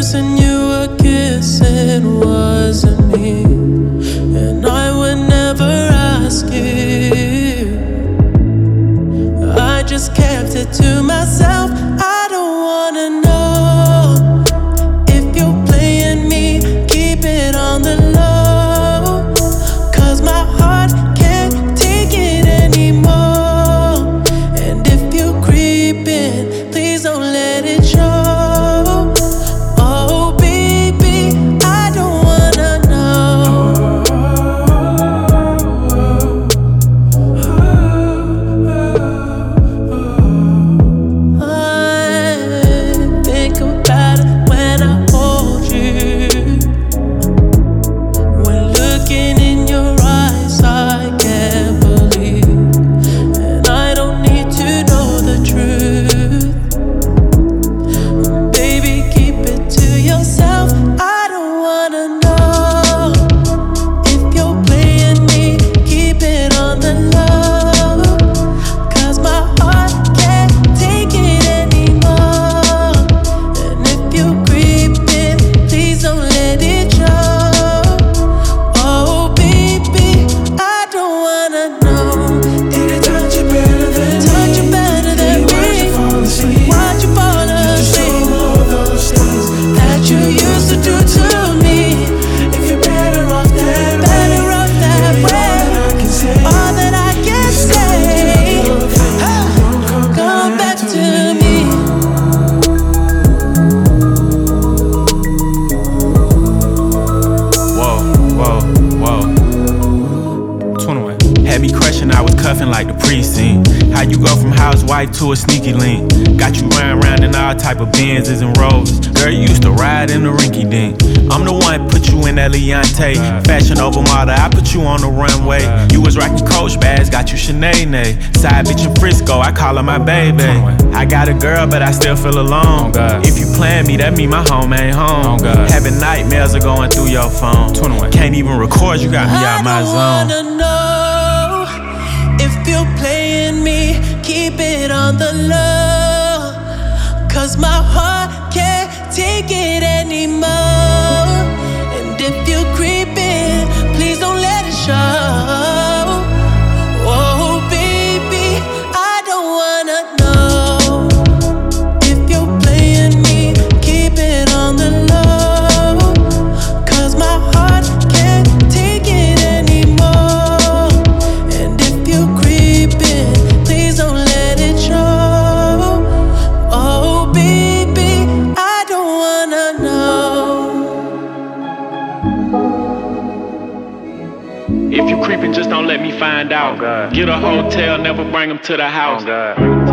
person you were kissing wasn't me, and I would never ask you. I just kept it to myself. I don't wanna know if you're playing me. Keep it on the low, 'cause my heart can't take it anymore. And if you're creeping, please don't let it show. Had me crushing, I was cuffing like the precinct. How you go from housewife to a sneaky link? Got you riding around in all type of Benzes and Rovers. Girl, you used to ride in the rinky dink. I'm the one put you in that Leontay. Fashion over model, I put you on the runway. You was rocking Coach bags, got you Sinead. Side bitch in Frisco, I call her my baby. I got a girl, but I still feel alone. If you plan me, that mean my home ain't home. Having nightmares are going through your phone. Can't even record, you got me out my zone. I don't wanna know if you're playing me. Keep it on the low, 'cause my heart can't take it anymore. And if you're creeping, please don't let it show. Oh baby, I don't wanna know if you're playing me. Keep it on the low, 'cause my heart can't take it anymore. And if you're creeping, please don't let it show. Oh baby, I don't wanna know. If you creeping, just don't let me find out. Get a hotel, never bring them to the house.